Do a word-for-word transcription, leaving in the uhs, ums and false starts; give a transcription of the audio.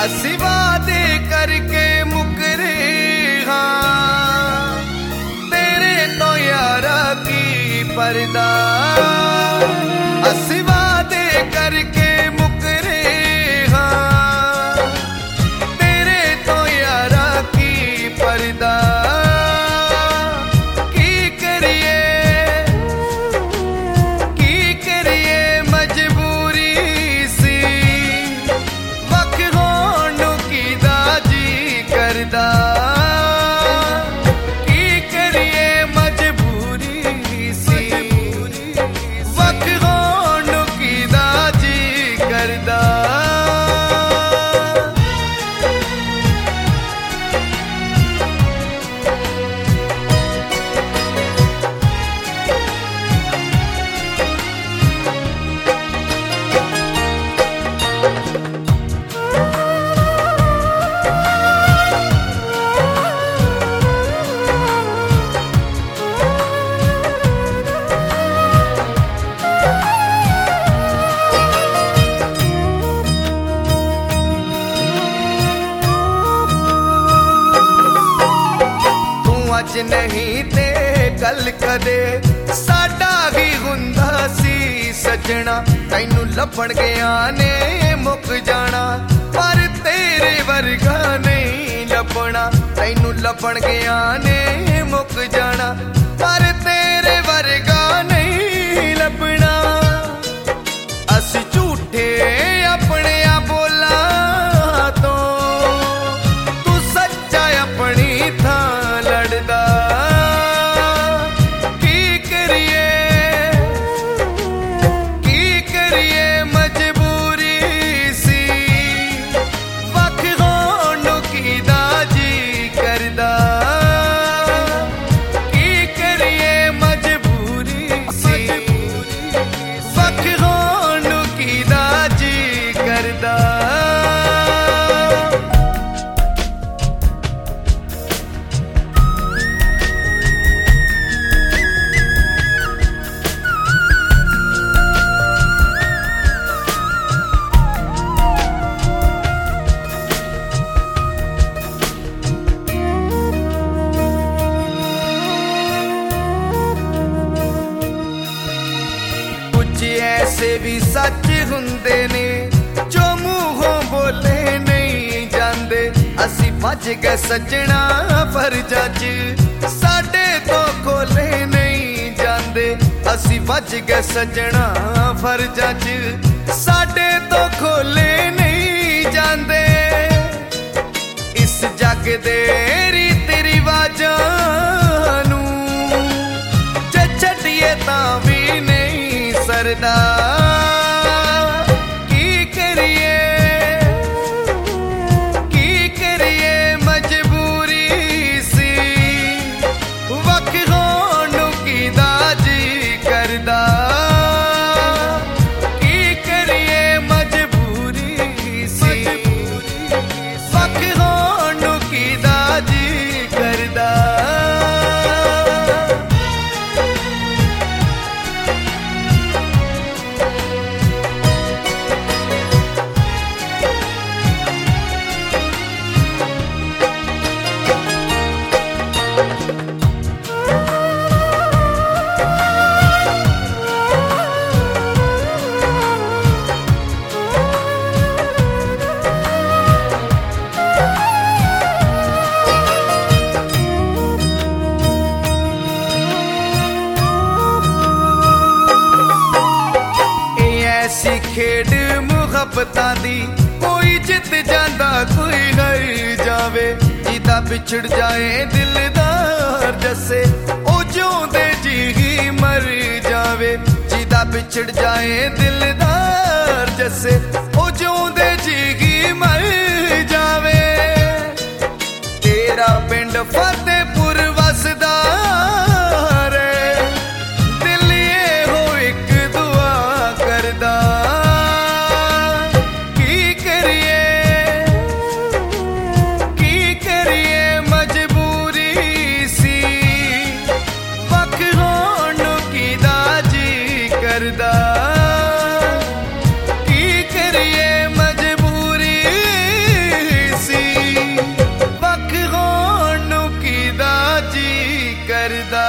असी वादे करके मुकरे हाँ, तेरे तो यारा की पर्दा। असी वादे करके मुकरे हाँ, तेरे तो यारा की पर्दा। अज नहीं ते गल कदे साडा ही हुंदा सी सजना। तैनू लभण गया ने मुक जाना, पर तेरे वर्गा नहीं लभना। तैनू लभण गया ने मुक जाना, पर तेरे वर्गा नहीं लभना। असी झूठे अपने बोला तो तू सच्चा अपनी था लड़दा। की करिए की करिए मजबूरी सी, वख होण की दाजी करदा। की करिए मजबूरी सी, वख होण की दाजी करदा। ऐसे भी सच हुंदे ने जो मुंहों बोले नहीं जांदे। असी भज गए सजना फर्जां च, साडे तो खोले नहीं जांदे। असी भज गए सजना फर्जां च, साडे तो खोले नहीं जांदे। इस जग दे रीति रिवाजां नू जे छड्डिए तां भी नहीं सरदा। की करिए की करिए मजबूरी सी, वख होण की दाजी करदा। की करिए मजबूरी सी, वख होण की दाजी करदा। ऐसी खेड मुहब्बतां दी कोई जित जांदा कोई हार जावे। जिदा बिछड़ जाए दिलदार जैसे ओ जिउंदे जी ही मर जावे। जिदा बिछड़ जाए दिलदार जैसे ओ जिउंदे जी ही मर जावे। तेरा पिंड फतेहपुर वसदा रे, दिल ये हो एक दुआ करदा। की करिए की करिए मजबूरी सी, वख होण की दाजी करदा। की करिए मजबूरी करदा